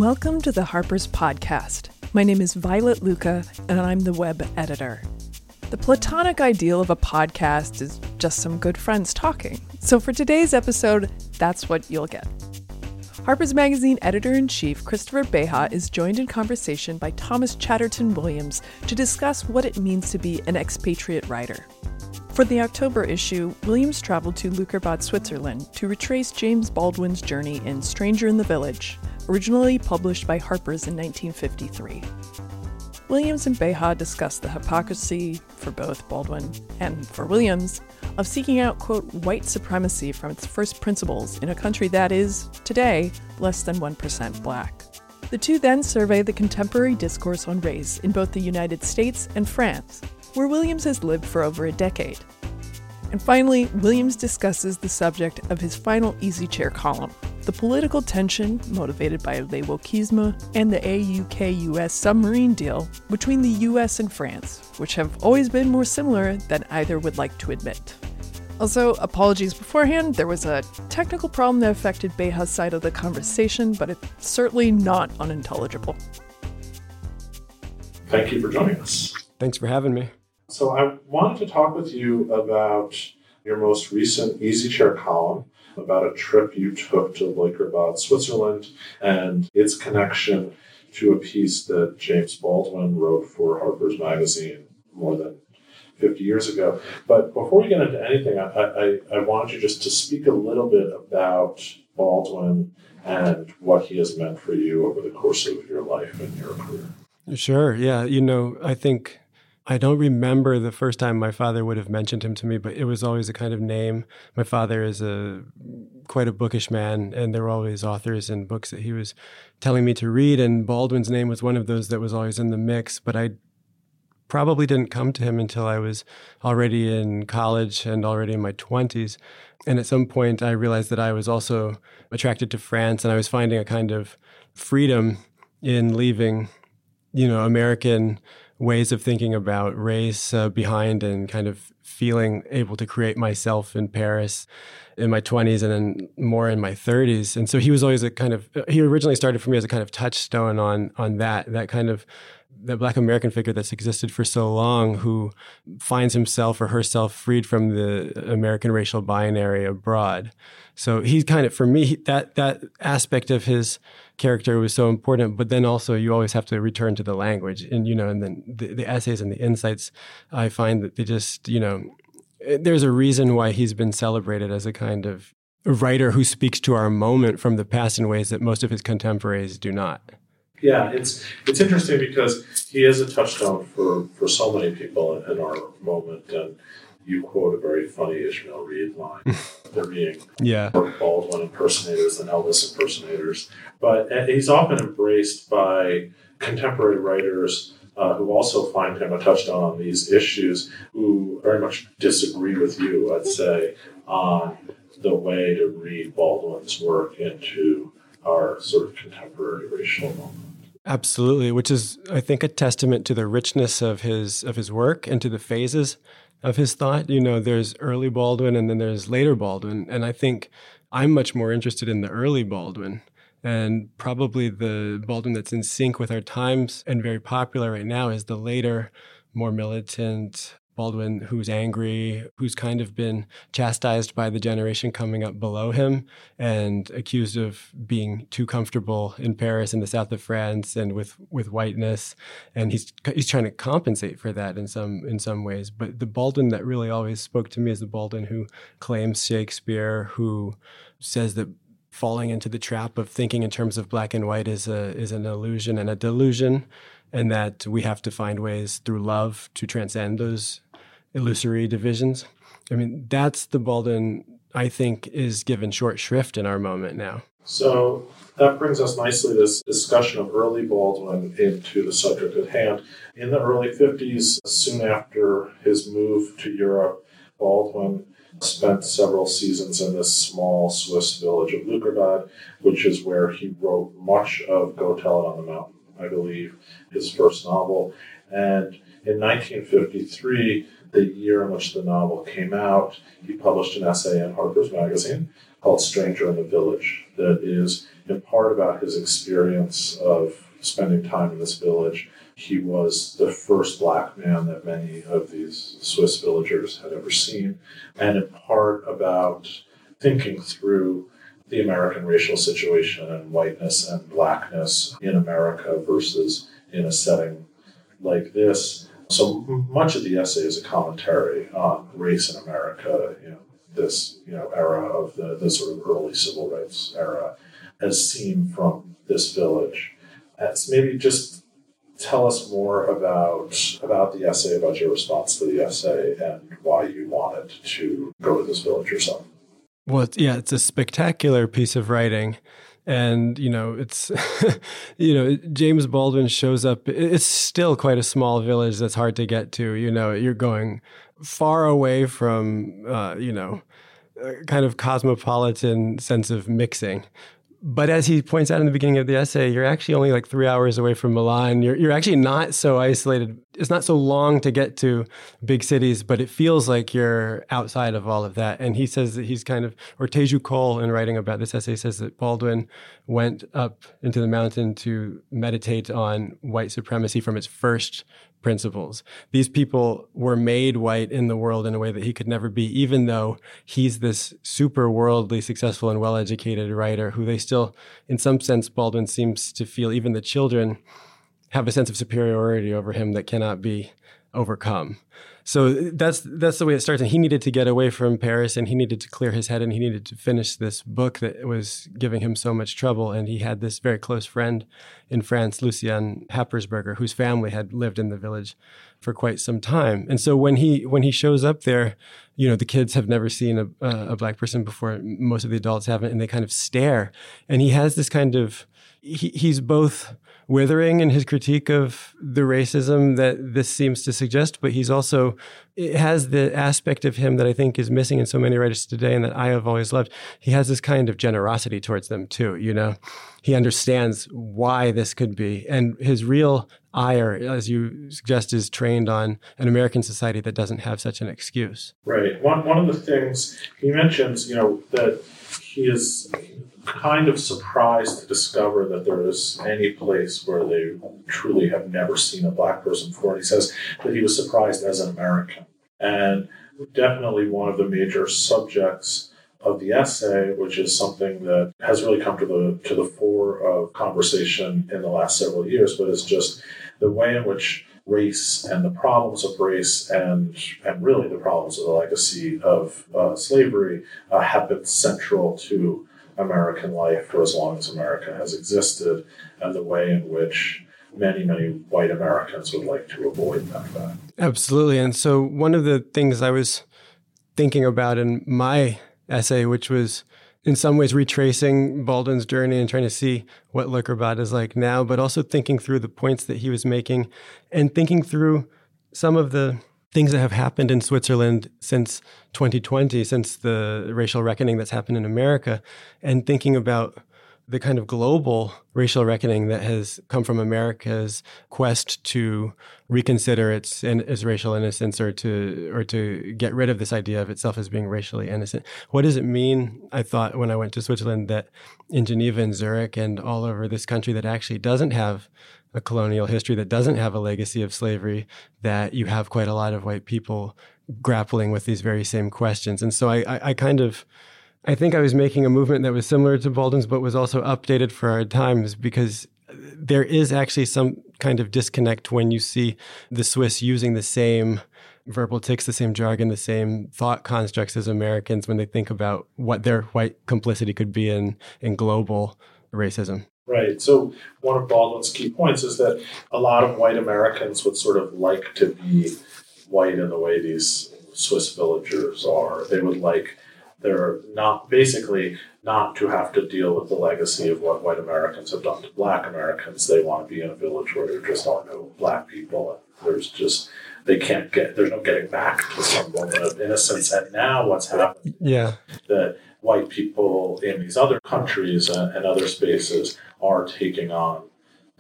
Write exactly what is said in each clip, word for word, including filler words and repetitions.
Welcome to the Harper's Podcast. My name is Violet Lucca, and I'm the web editor. The platonic ideal of a podcast is just some good friends talking. So for today's episode, that's what you'll get. Harper's Magazine editor-in-chief Christopher Beha is joined in conversation by Thomas Chatterton Williams to discuss what it means to be an expatriate writer. For the October issue, Williams traveled to Leukerbad, Switzerland to retrace James Baldwin's journey in Stranger in the Village, originally published by Harper's in nineteen fifty-three. Williams and Beha discussed the hypocrisy, for both Baldwin and for Williams, of seeking out, quote, white supremacy from its first principles in a country that is, today, less than one percent black. The two then survey the contemporary discourse on race in both the United States and France, where Williams has lived for over a decade. And finally, Williams discusses the subject of his final Easy Chair column, the political tension motivated by le wokisme and the A U K U S submarine deal between the U S and France, which have always been more similar than either would like to admit. Also, apologies beforehand, there was a technical problem that affected Beha's side of the conversation, but it's certainly not unintelligible. Thank you for joining us. Thanks for having me. So I wanted to talk with you about your most recent Easy Chair column about a trip you took to Leukerbad, Switzerland, and its connection to a piece that James Baldwin wrote for Harper's Magazine more than fifty years ago. But before we get into anything, I, I, I wanted you just to speak a little bit about Baldwin and what he has meant for you over the course of your life and your career. Sure, yeah. You know, I think I don't remember the first time my father would have mentioned him to me, but it was always a kind of name. My father is a quite a bookish man, and there were always authors and books that he was telling me to read, and Baldwin's name was one of those that was always in the mix, but I probably didn't come to him until I was already in college and already in my twenties. And at some point, I realized that I was also attracted to France, and I was finding a kind of freedom in leaving, you know, American ways of thinking about race uh, behind and kind of feeling able to create myself in Paris in my twenties and then more in my thirties. And so he was always a kind of, he originally started for me as a kind of touchstone on on that, that kind of, that Black American figure that's existed for so long who finds himself or herself freed from the American racial binary abroad. So he kind of, for me, he, that that aspect of his character was so important, but then also you always have to return to the language. And, you know, and then the, the essays and the insights, I find that they just, you know, there's a reason why he's been celebrated as a kind of writer who speaks to our moment from the past in ways that most of his contemporaries do not. Yeah, it's it's interesting because he is a touchstone for, for so many people in, in our moment. And you quote a very funny Ishmael Reed line. There being yeah. more Baldwin impersonators than Elvis impersonators. But he's often embraced by contemporary writers uh, who also find him a touchstone on these issues, who very much disagree with you, I'd say, on the way to read Baldwin's work into our sort of contemporary racial moment. Absolutely, which is, I think, a testament to the richness of his of his work and to the phases of his thought. You know, there's early Baldwin and then there's later Baldwin. And I think I'm much more interested in the early Baldwin, and probably the Baldwin that's in sync with our times and very popular right now is the later, more militant Baldwin who's angry, who's kind of been chastised by the generation coming up below him and accused of being too comfortable in Paris in the south of France and with, with whiteness. And he's he's trying to compensate for that in some in some ways. But the Baldwin that really always spoke to me is the Baldwin who claims Shakespeare, who says that falling into the trap of thinking in terms of black and white is a is an illusion and a delusion, and that we have to find ways through love to transcend those illusory divisions. I mean, that's the Baldwin I think is given short shrift in our moment now. So that brings us nicely to this discussion of early Baldwin into the subject at hand. In the early fifties, soon after his move to Europe, Baldwin spent several seasons in this small Swiss village of Leukerbad, which is where he wrote much of Go Tell It on the Mountain, I believe, his first novel. And in nineteen fifty-three, the year in which the novel came out, he published an essay in Harper's Magazine called Stranger in the Village that is in part about his experience of spending time in this village. He was the first black man that many of these Swiss villagers had ever seen, and in part about thinking through the American racial situation and whiteness and blackness in America versus in a setting like this. So much of the essay is a commentary on race in America, you know, this you know era of the, the sort of early civil rights era, as seen from this village. As maybe just tell us more about about the essay, about your response to the essay, and why you wanted to go to this village yourself. Well, it's, yeah, it's a spectacular piece of writing. And, you know, it's, you know, James Baldwin shows up. It's still quite a small village that's hard to get to. You know, you're going far away from, uh, you know, a kind of cosmopolitan sense of mixing. But as he points out in the beginning of the essay, you're actually only like three hours away from Milan. You're you're actually not so isolated. It's not so long to get to big cities, but it feels like you're outside of all of that. And he says that he's kind of, or Teju Cole in writing about this essay says that Baldwin went up into the mountain to meditate on white supremacy from its first principles. These people were made white in the world in a way that he could never be, even though he's this super worldly, successful and well-educated writer who they still, in some sense, Baldwin seems to feel, even the children have a sense of superiority over him that cannot be overcome. So that's that's the way it starts. And he needed to get away from Paris, and he needed to clear his head, and he needed to finish this book that was giving him so much trouble. And he had this very close friend in France, Lucien Happersberger, whose family had lived in the village for quite some time. And so when he when he shows up there, you know, the kids have never seen a, a black person before. Most of the adults haven't, and they kind of stare. And he has this kind of, he, he's both withering in his critique of the racism that this seems to suggest, but he's also, it has the aspect of him that I think is missing in so many writers today and that I have always loved. He has this kind of generosity towards them too, you know? He understands why this could be. And his real ire, as you suggest, is trained on an American society that doesn't have such an excuse. Right. One, one of the things he mentions, you know, that he is kind of surprised to discover that there is any place where they truly have never seen a black person before. And he says that he was surprised as an American. And definitely one of the major subjects of the essay, which is something that has really come to the to the fore of conversation in the last several years, but it's just the way in which race and the problems of race and and really the problems of the legacy of uh, slavery uh, have been central to American life for as long as America has existed, and the way in which many, many white Americans would like to avoid that fact. Absolutely. And so one of the things I was thinking about in my essay, which was in some ways retracing Baldwin's journey and trying to see what Liquorbad is like now, but also thinking through the points that he was making and thinking through some of the things that have happened in Switzerland since twenty twenty, since the racial reckoning that's happened in America, and thinking about the kind of global racial reckoning that has come from America's quest to reconsider its, its racial innocence, or to or to get rid of this idea of itself as being racially innocent. What does it mean, I thought, when I went to Switzerland, that in Geneva and Zurich and all over this country that actually doesn't have a colonial history, that doesn't have a legacy of slavery, that you have quite a lot of white people grappling with these very same questions. And so I, I, I kind of, I think I was making a movement that was similar to Baldwin's, but was also updated for our times, because there is actually some kind of disconnect when you see the Swiss using the same verbal tics, the same jargon, the same thought constructs as Americans when they think about what their white complicity could be in, in global racism. Right. So one of Baldwin's key points is that a lot of white Americans would sort of like to be white in the way these Swiss villagers are. They would like, they're not, basically not to have to deal with the legacy of what white Americans have done to black Americans. They want to be in a village where there just are no black people. And there's just, they can't get, there's no getting back to some moment of innocence. And now what's happened, yeah, that white people in these other countries and, and other spaces are taking on that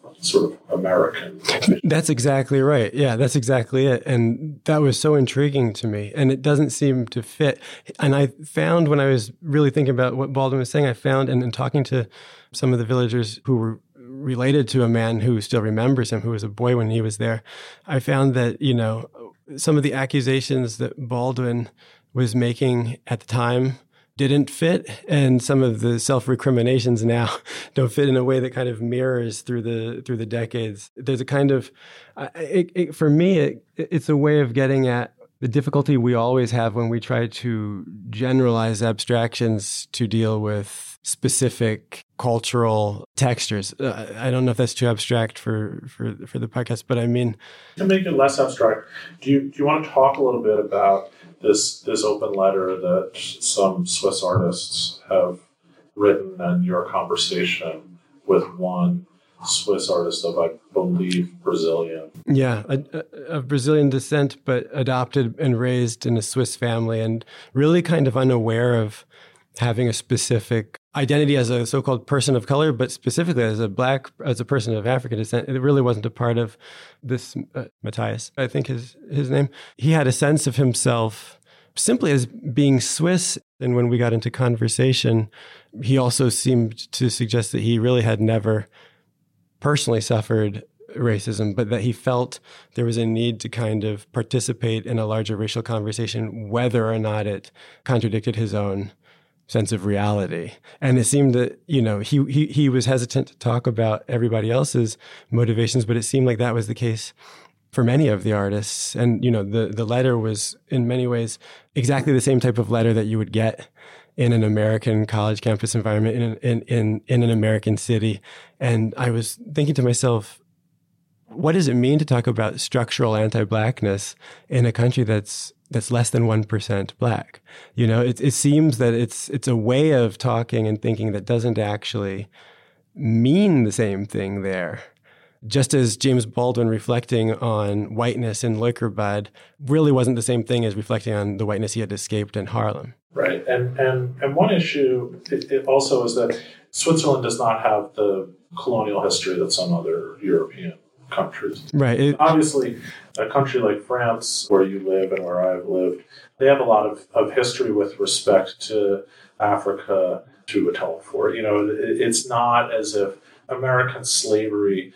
sort of American. That's exactly right. Yeah, that's exactly it. And that was so intriguing to me. And it doesn't seem to fit. And I found when I was really thinking about what Baldwin was saying, I found, and in talking to some of the villagers who were related to a man who still remembers him, who was a boy when he was there, I found that, you know, some of the accusations that Baldwin was making at the time didn't fit, and some of the self-recriminations now don't fit in a way that kind of mirrors through the through the decades. There's a kind of, it, it, for me, it, it's a way of getting at the difficulty we always have when we try to generalize abstractions to deal with specific cultural textures. Uh, I don't know if that's too abstract for, for, for the podcast, but I mean... To make it less abstract, do you, do you want to talk a little bit about this this open letter that some Swiss artists have written and your conversation with one Swiss artist of, I believe, Brazilian. Yeah, of Brazilian descent, but adopted and raised in a Swiss family and really kind of unaware of having a specific identity as a so-called person of color, but specifically as a black, as a person of African descent. It really wasn't a part of this, uh, Matthias, I think is his name. He had a sense of himself simply as being Swiss. And when we got into conversation, he also seemed to suggest that he really had never personally suffered racism, but that he felt there was a need to kind of participate in a larger racial conversation, whether or not it contradicted his own sense of reality. And it seemed that, you know, he, he, he was hesitant to talk about everybody else's motivations, but it seemed like that was the case for many of the artists. And, you know, the, the letter was in many ways exactly the same type of letter that you would get in an American college campus environment, in, in, in, in an American city. And I was thinking to myself, what does it mean to talk about structural anti-Blackness in a country that's that's less than one percent Black? You know, it, it seems that it's it's a way of talking and thinking that doesn't actually mean the same thing there. Just as James Baldwin reflecting on whiteness in Leukerbad really wasn't the same thing as reflecting on the whiteness he had escaped in Harlem. Right. And and, and one issue it, it also is that Switzerland does not have the colonial history that some other European countries. Right. It, Obviously, a country like France, where you live and where I've lived, they have a lot of, of history with respect to Africa to atone for. You know, it, it's not as if American slavery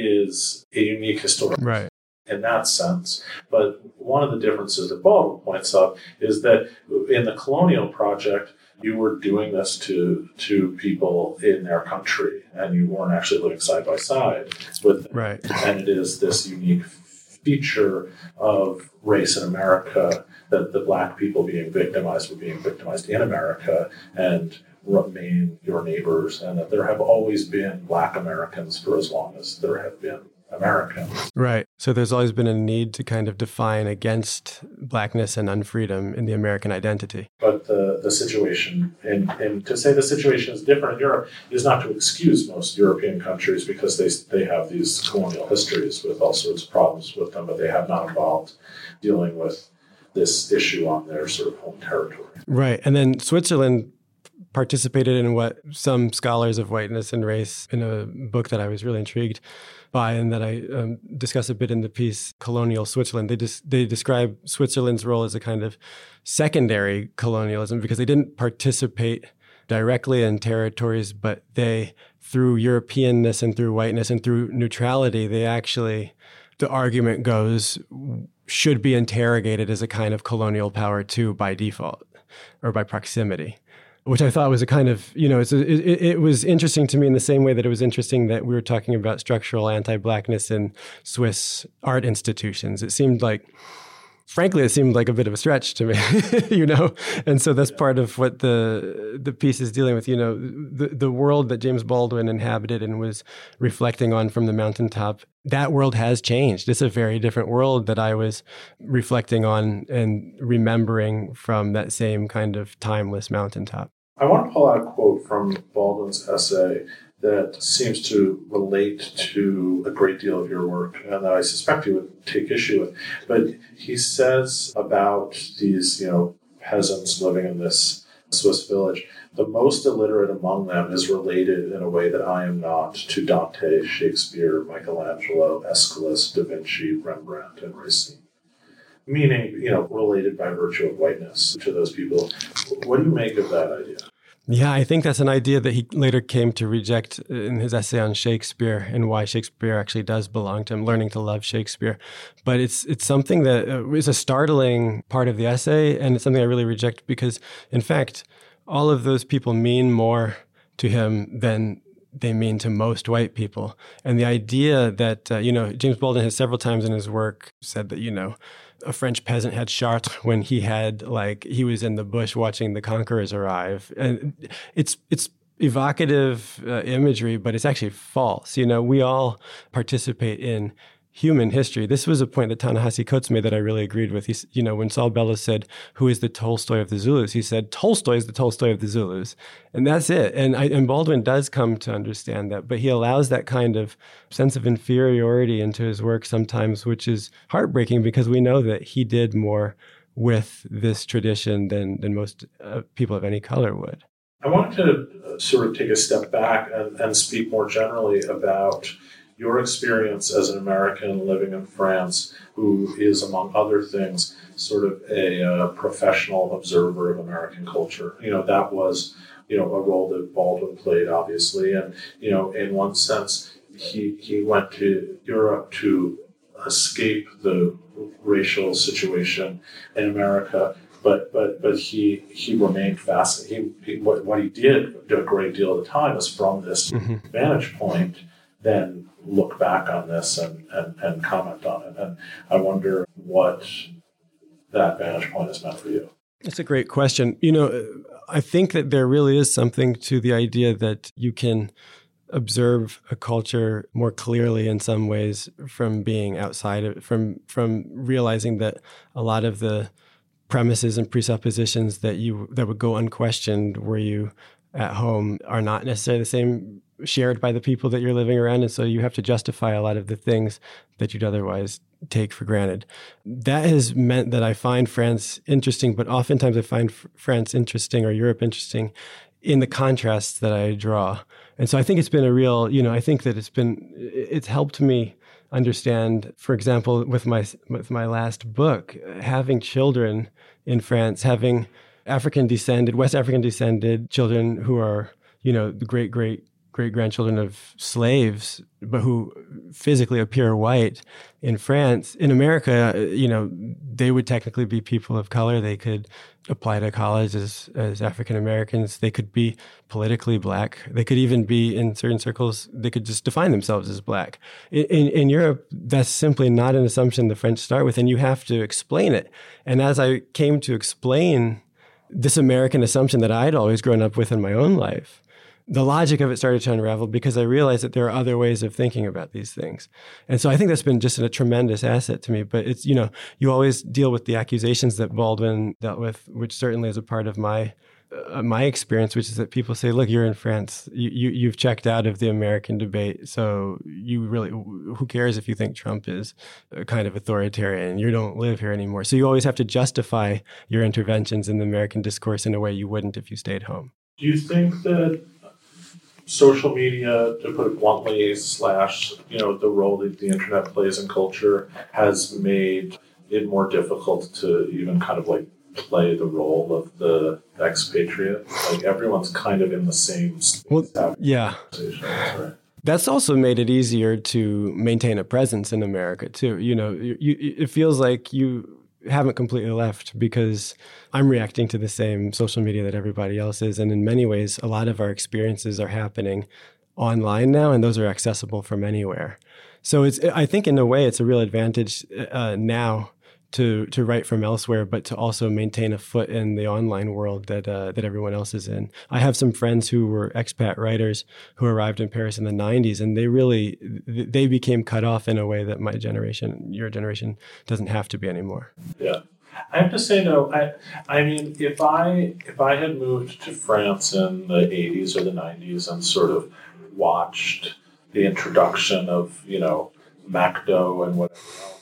is a unique historic right. in that sense. But one of the differences that Baldwin points out is that in the colonial project, you were doing this to to people in their country, and you weren't actually living side by side with them. Right. And it is this unique feature of race in America that the Black people being victimized were being victimized in America and remain your neighbors, and that there have always been Black Americans for as long as there have been Americans. Right. So there's always been a need to kind of define against Blackness and unfreedom in the American identity. But the, the situation, and, and to say the situation is different in Europe is not to excuse most European countries because they they have these colonial histories with all sorts of problems with them, but they have not involved dealing with this issue on their sort of home territory. Right. And then Switzerland participated in what some scholars of whiteness and race, in a book that I was really intrigued by and that I um, discuss a bit in the piece, Colonial Switzerland. They dis- they describe Switzerland's role as a kind of secondary colonialism because they didn't participate directly in territories, but they, through Europeanness and through whiteness and through neutrality, they actually, the argument goes, should be interrogated as a kind of colonial power too by default or by proximity. Which I thought was a kind of, you know, it's a, it, it was interesting to me in the same way that it was interesting that we were talking about structural anti-Blackness in Swiss art institutions. It seemed like, frankly, it seemed like a bit of a stretch to me, you know? And so that's part of what the the piece is dealing with, you know, the, the world that James Baldwin inhabited and was reflecting on from the mountaintop. That world has changed. It's a very different world that I was reflecting on and remembering from that same kind of timeless mountaintop. I want to pull out a quote from Baldwin's essay that seems to relate to a great deal of your work and that I suspect you would take issue with. But he says about these, you know, peasants living in this Swiss village. The most illiterate among them is related in a way that I am not to Dante, Shakespeare, Michelangelo, Aeschylus, Da Vinci, Rembrandt, and Racine. Meaning, you know, related by virtue of whiteness to those people. What do you make of that idea? Yeah, I think that's an idea that he later came to reject in his essay on Shakespeare and why Shakespeare actually does belong to him, learning to love Shakespeare. But it's it's something that is a startling part of the essay, and it's something I really reject because, in fact, all of those people mean more to him than they mean to most white people. And the idea that, uh, you know, James Baldwin has several times in his work said that, you know, a French peasant had Chartres when he had, like, he was in the bush watching the conquerors arrive. And it's it's evocative uh, imagery, but it's actually false. You know, we all participate in human history. This was a point that Ta-Nehisi Coates made that I really agreed with. He's, you know, when Saul Bellows said, who is the Tolstoy of the Zulus? He said, Tolstoy is the Tolstoy of the Zulus. And that's it. And, I, and Baldwin does come to understand that, but he allows that kind of sense of inferiority into his work sometimes, which is heartbreaking because we know that he did more with this tradition than, than most uh, people of any color would. I wanted to sort of take a step back and, and speak more generally about your experience as an American living in France, who is, among other things, sort of a uh, professional observer of American culture. You know, that was, you know, a role that Baldwin played, obviously. And, you know, in one sense, he, he went to Europe to escape the racial situation in America. But but but he he remained fascinated. He, he what, what he did, did a great deal of the time was from this mm-hmm. vantage point, then look back on this and, and, and comment on it. And I wonder what that vantage point has meant for you. It's a great question. You know, I think that there really is something to the idea that you can observe a culture more clearly in some ways from being outside of it, from from realizing that a lot of the premises and presuppositions that you that would go unquestioned were you at home are not necessarily the same shared by the people that you're living around. And so you have to justify a lot of the things that you'd otherwise take for granted. That has meant that I find France interesting, but oftentimes I find France interesting or Europe interesting in the contrasts that I draw. And so I think it's been a real, you know, I think that it's been, it's helped me understand, for example, with my with my last book, having children in France, having African descended, West African descended children who are, you know, the great, great, great grandchildren of slaves, but who physically appear white in France. In America, you know, they would technically be people of color. They could apply to college as, as African Americans. They could be politically black. They could even be, in certain circles, they could just define themselves as black. In, in, in Europe, that's simply not an assumption the French start with, and you have to explain it. And as I came to explain this American assumption that I'd always grown up with in my own life, the logic of it started to unravel because I realized that there are other ways of thinking about these things. And so I think that's been just a tremendous asset to me. But it's, you know, you always deal with the accusations that Baldwin dealt with, which certainly is a part of my uh, my experience, which is that people say, look, you're in France. You, you, you've checked out of the American debate. So you really, who cares if you think Trump is a kind of authoritarian? You don't live here anymore. So you always have to justify your interventions in the American discourse in a way you wouldn't if you stayed home. Do you think that social media, to put it bluntly, slash, you know, the role that the internet plays in culture has made it more difficult to even kind of like play the role of the expatriate? Like everyone's kind of in the same well, yeah. Right? That's also made it easier to maintain a presence in America too. You know, you, you, it feels like you haven't completely left because I'm reacting to the same social media that everybody else is. And in many ways, a lot of our experiences are happening online now, and those are accessible from anywhere. So it's, I think in a way, it's a real advantage uh, now to to write from elsewhere, but to also maintain a foot in the online world that uh, that everyone else is in. I have some friends who were expat writers who arrived in Paris in the nineties, and they really, they became cut off in a way that my generation, your generation, doesn't have to be anymore. Yeah. I have to say, though, I I mean, if I if I had moved to France in the eighties or the nineties and sort of watched the introduction of, you know, MacDo and whatever else,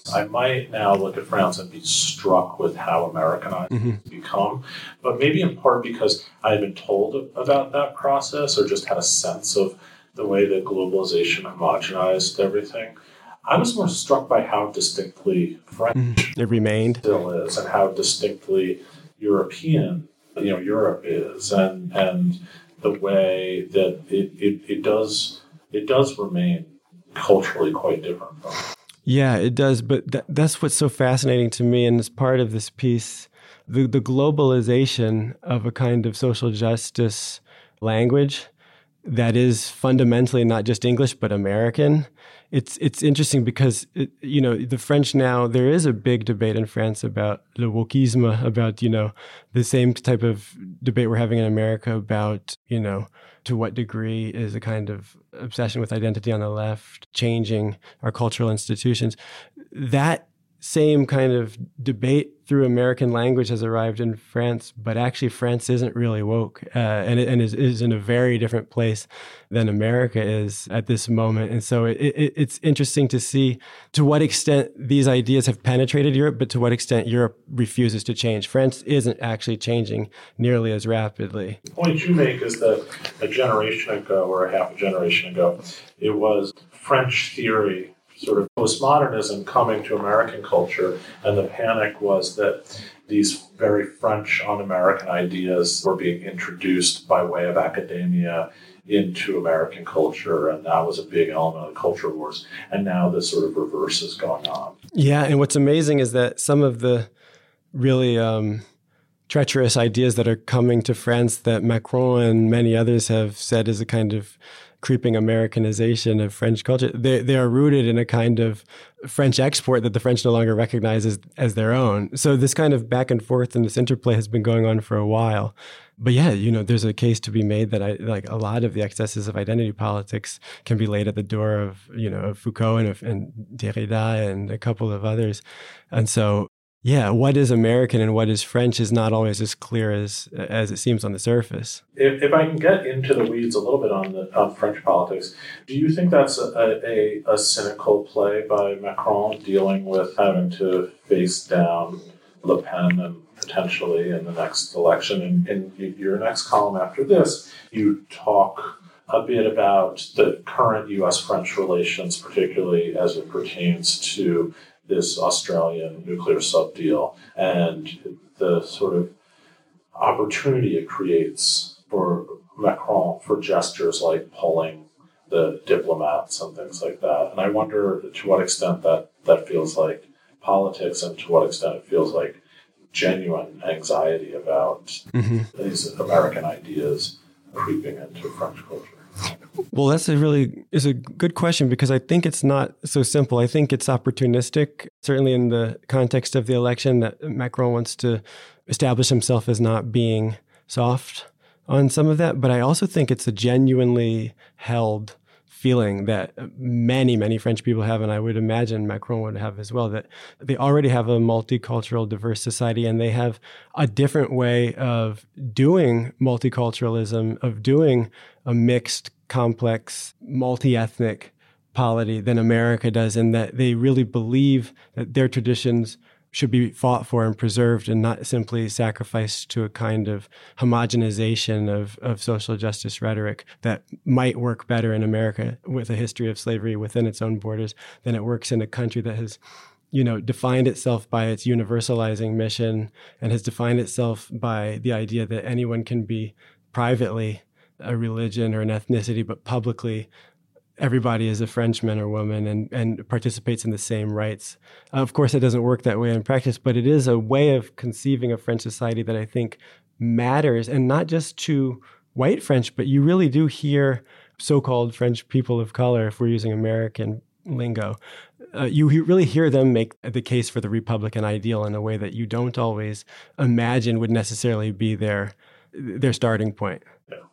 I might now look at France and be struck with how Americanized Mm-hmm. it's become, but maybe in part because I had been told about that process or just had a sense of the way that globalization homogenized everything. I was more struck by how distinctly French Mm-hmm. It remained. still is and how distinctly European, you know, Europe is, and and the way that it, it, it does it does remain culturally quite different from. Yeah, it does. But th- that's what's so fascinating to me. And as part of this piece, the, the globalization of a kind of social justice language that is fundamentally not just English, but American. It's it's interesting because, it, you know, the French now, there is a big debate in France about le wokisme, about, you know, the same type of debate we're having in America about, you know, to what degree is a kind of obsession with identity on the left changing our cultural institutions. That same kind of debate through American language has arrived in France, but actually France isn't really woke, uh, and, it, and is, is in a very different place than America is at this moment. And so it, it, it's interesting to see to what extent these ideas have penetrated Europe, but to what extent Europe refuses to change. France isn't actually changing nearly as rapidly. The point you make is that a generation ago, or a half a generation ago, it was French theory, sort of postmodernism coming to American culture, and the panic was that these very French un-American ideas were being introduced by way of academia into American culture, and that was a big element of the culture wars. And now this sort of reverse is going on. Yeah, and what's amazing is that some of the really um, treacherous ideas that are coming to France that Macron and many others have said is a kind of creeping Americanization of French culture, they they are rooted in a kind of French export that the French no longer recognize as, as their own. So this kind of back and forth and this interplay has been going on for a while. But yeah, you know, there's a case to be made that I like a lot of the excesses of identity politics can be laid at the door of, you know, of Foucault and, of, and Derrida and a couple of others. And so, yeah, what is American and what is French is not always as clear as as it seems on the surface. If, if I can get into the weeds a little bit on the on French politics, do you think that's a, a, a cynical play by Macron dealing with having to face down Le Pen and potentially in the next election? In, in your next column after this, you talk a bit about the current U S-French relations, particularly as it pertains to this Australian nuclear sub deal and the sort of opportunity it creates for Macron for gestures like pulling the diplomats and things like that. And I wonder to what extent that, that feels like politics and to what extent it feels like genuine anxiety about mm-hmm. these American ideas creeping into French culture. Well, that's a really is a good question because I think it's not so simple. I think it's opportunistic, certainly in the context of the election, that Macron wants to establish himself as not being soft on some of that. But I also think it's a genuinely held feeling that many, many French people have, and I would imagine Macron would have as well, that they already have a multicultural, diverse society, and they have a different way of doing multiculturalism, of doing a mixed, complex, multi-ethnic polity than America does, and that they really believe that their traditions should be fought for and preserved and not simply sacrificed to a kind of homogenization of, of social justice rhetoric that might work better in America with a history of slavery within its own borders than it works in a country that has, you know, defined itself by its universalizing mission and has defined itself by the idea that anyone can be privately a religion or an ethnicity, but publicly everybody is a Frenchman or woman and, and participates in the same rights. Uh, of course, it doesn't work that way in practice, but it is a way of conceiving of French society that I think matters, and not just to white French, but you really do hear so-called French people of color, if we're using American lingo, uh, you really hear them make the case for the Republican ideal in a way that you don't always imagine would necessarily be their their starting point.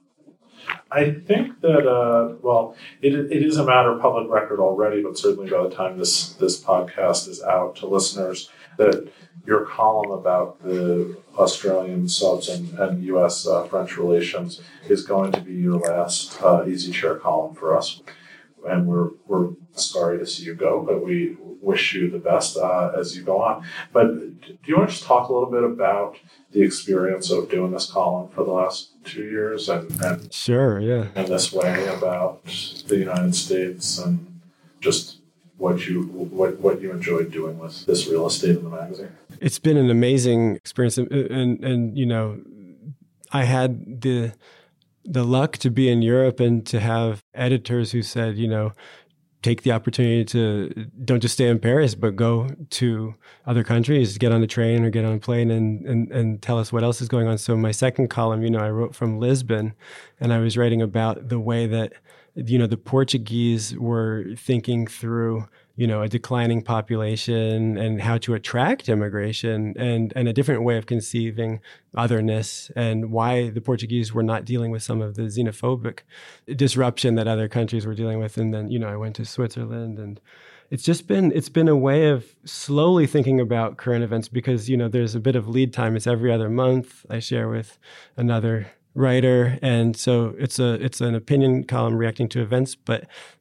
I think that, uh, well, it it is a matter of public record already, but certainly by the time this, this podcast is out to listeners, that your column about the Australian subs and, and U S uh, French relations is going to be your last uh, Easy Chair column for us. and we're we're sorry to see you go, but we wish you the best uh, as you go on. But do you want to just talk a little bit about the experience of doing this column for the last two years and, and sure, yeah, in this way about the United States and just what you what what you enjoyed doing with this real estate in the magazine? It's been an amazing experience, and and, and you know, I had the the luck to be in Europe and to have editors who said, you know, take the opportunity to don't just stay in Paris, but go to other countries, get on a train or get on a plane and, and, and tell us what else is going on. So my second column, you know, I wrote from Lisbon, and I was writing about the way that, you know, the Portuguese were thinking through, you know, a declining population and how to attract immigration and, and a different way of conceiving otherness, and why the Portuguese were not dealing with some of the xenophobic disruption that other countries were dealing with. And then, you know, I went to Switzerland, and it's just been, it's been a way of slowly thinking about current events because, you know, there's a bit of lead time. It's every other month. I share with another writer. And so it's a, it's an opinion column reacting to events, but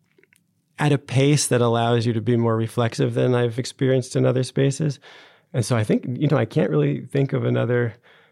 at a pace that allows you to be more reflexive than I've experienced in other spaces. And so I think, you know, I can't really think of another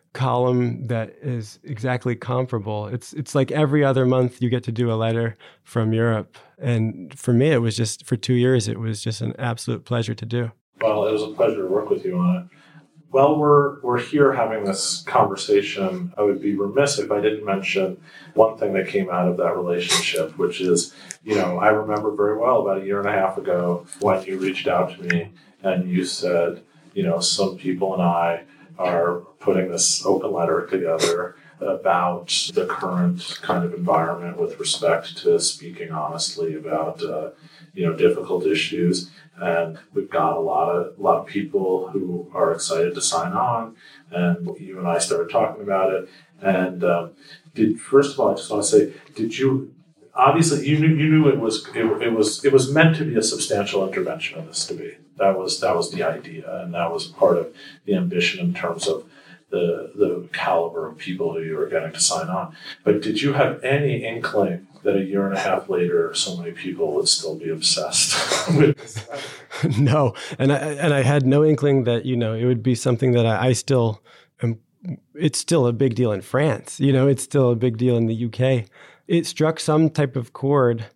column that is exactly comparable. It's it's like every other month you get to do a letter from Europe. And for me, it was just, for two years, it was just an absolute pleasure to do. Well, it was a pleasure to work with you on it. Well, we're we're here having this conversation. I would be remiss if I didn't mention one thing that came out of that relationship, which is, you know, I remember very well about a year and a half ago when you reached out to me and you said, you know, some people and I are putting this open letter together about the current kind of environment with respect to speaking honestly about, uh, you know, difficult issues. And we've got a lot of a lot of people who are excited to sign on. And you and I started talking about it. And um, did first of all, I just want to say, did you obviously you knew you knew it was it, it was it was meant to be a substantial intervention of this to be. That was that was the idea, and that was part of the ambition in terms of the the caliber of people who you were getting to sign on. But did you have any inkling that a year and a half later, so many people would still be obsessed with this? No, and I and I had no inkling that, you know, it would be something that I, I still am. It's still a big deal in France. You know, it's still a big deal in the U K. It struck some type of chord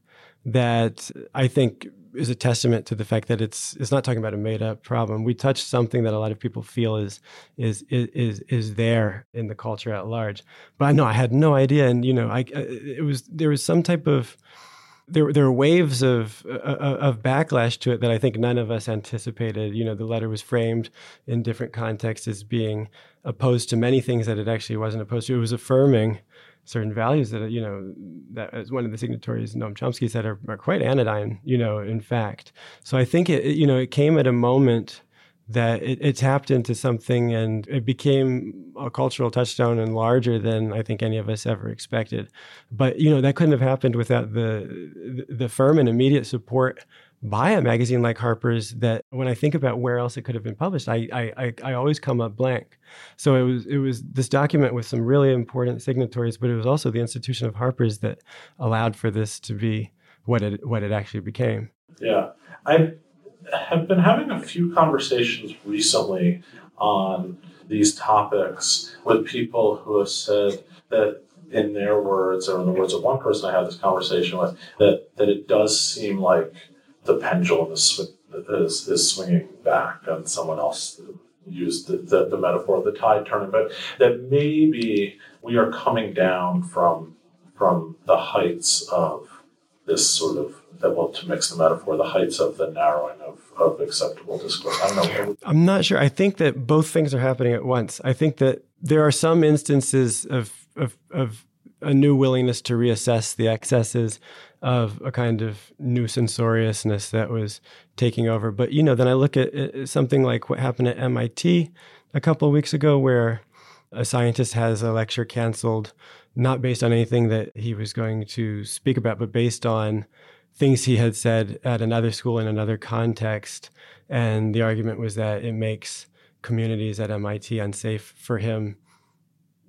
that I think is a testament to the fact that it's it's not talking about a made up problem. We touched something that a lot of people feel is is is is there in the culture at large. But no, I had no idea, and you know, I it was there was some type of there there were waves of uh, of backlash to it that I think none of us anticipated. You know, the letter was framed in different contexts as being opposed to many things that it actually wasn't opposed to. It was affirming certain values that, you know, that as one of the signatories, Noam Chomsky, said are, are quite anodyne, you know, in fact. So I think it, you know, it came at a moment that it, it tapped into something and it became a cultural touchstone and larger than I think any of us ever expected. But, you know, that couldn't have happened without the the firm and immediate support by a magazine like Harper's, that when I think about where else it could have been published, I I I always come up blank. So it was it was this document with some really important signatories, but it was also the institution of Harper's that allowed for this to be what it what it actually became. Yeah, I have been having a few conversations recently on these topics with people who have said that, in their words, or in the words of one person I had this conversation with, that that it does seem like the pendulum is, sw- is is swinging back, and someone else used the, the, the metaphor of the tide turning, but that maybe we are coming down from from the heights of this sort of, well, to mix the metaphor, the heights of the narrowing of, of acceptable discourse. I don't know. I'm not sure. I think that both things are happening at once. I think that there are some instances of of, of a new willingness to reassess the excesses of a kind of new censoriousness that was taking over. But, you know, then I look at something like what happened at M I T a couple of weeks ago, where a scientist has a lecture canceled, not based on anything that he was going to speak about, but based on things he had said at another school in another context. And the argument was that it makes communities at M I T unsafe for him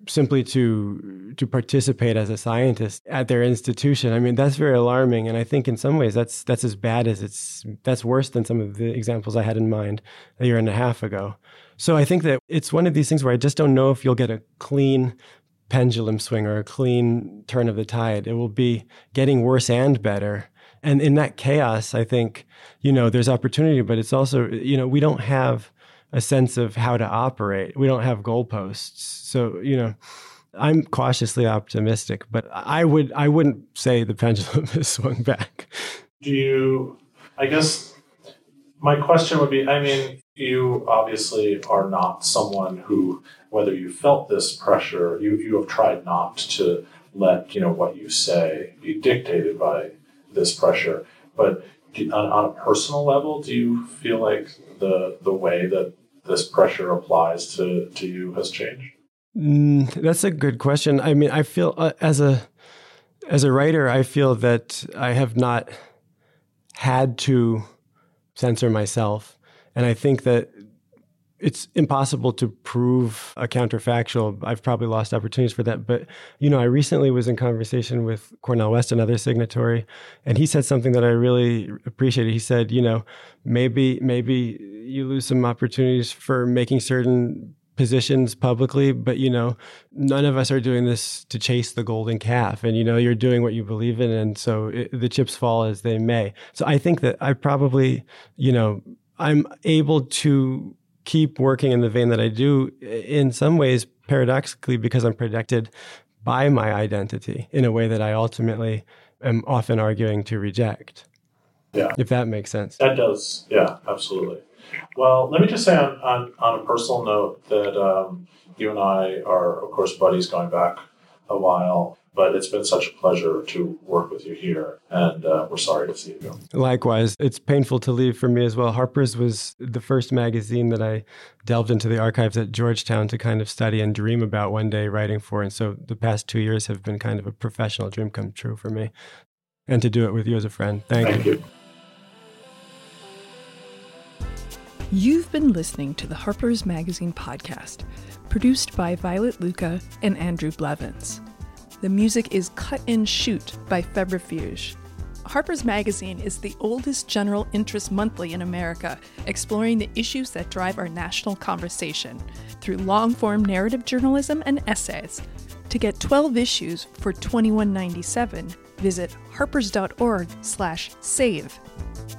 simply to to participate as a scientist at their institution. I mean, that's very alarming. And I think in some ways that's that's as bad as it's, that's worse than some of the examples I had in mind a year and a half ago. So I think that it's one of these things where I just don't know if you'll get a clean pendulum swing or a clean turn of the tide. It will be getting worse and better. And in that chaos, I think, you know, there's opportunity, but it's also, you know, we don't have a sense of how to operate. We don't have goalposts. So, you know, I'm cautiously optimistic, but I would, I wouldn't say the pendulum has swung back. Do you, I guess my question would be, I mean, you obviously are not someone who, whether you felt this pressure, you, you have tried not to let, you know, what you say be dictated by this pressure. But do, on, on a personal level, do you feel like the the way that this pressure applies to, to you has changed? Mm, that's a good question. I mean, I feel uh, as a as a writer, I feel that I have not had to censor myself. And I think that it's impossible to prove a counterfactual. I've probably lost opportunities for that. But, you know, I recently was in conversation with Cornel West, another signatory, and he said something that I really appreciated. He said, you know, maybe maybe you lose some opportunities for making certain positions publicly, but, you know, none of us are doing this to chase the golden calf. And, you know, you're doing what you believe in. And so it, the chips fall as they may. So I think that I probably, you know, I'm able to keep working in the vein that I do in some ways, paradoxically, because I'm protected by my identity in a way that I ultimately am often arguing to reject. Yeah. If that makes sense. That does. Yeah, absolutely. Well, let me just say on, on, on a personal note that um, you and I are, of course, buddies going back a while, but it's been such a pleasure to work with you here, and uh, we're sorry to see you go. Likewise, it's painful to leave for me as well. Harper's was the first magazine that I delved into the archives at Georgetown to kind of study and dream about one day writing for, and so the past two years have been kind of a professional dream come true for me, and to do it with you as a friend. Thank, Thank you. you. You've been listening to the Harper's Magazine podcast, produced by Violet Lucca and Andrew Blevins. The music is Cut and Shoot by Febrifuge. Harper's Magazine is the oldest general interest monthly in America, exploring the issues that drive our national conversation through long-form narrative journalism and essays. To get twelve issues for twenty-one ninety-seven, visit harpers dot org slash save.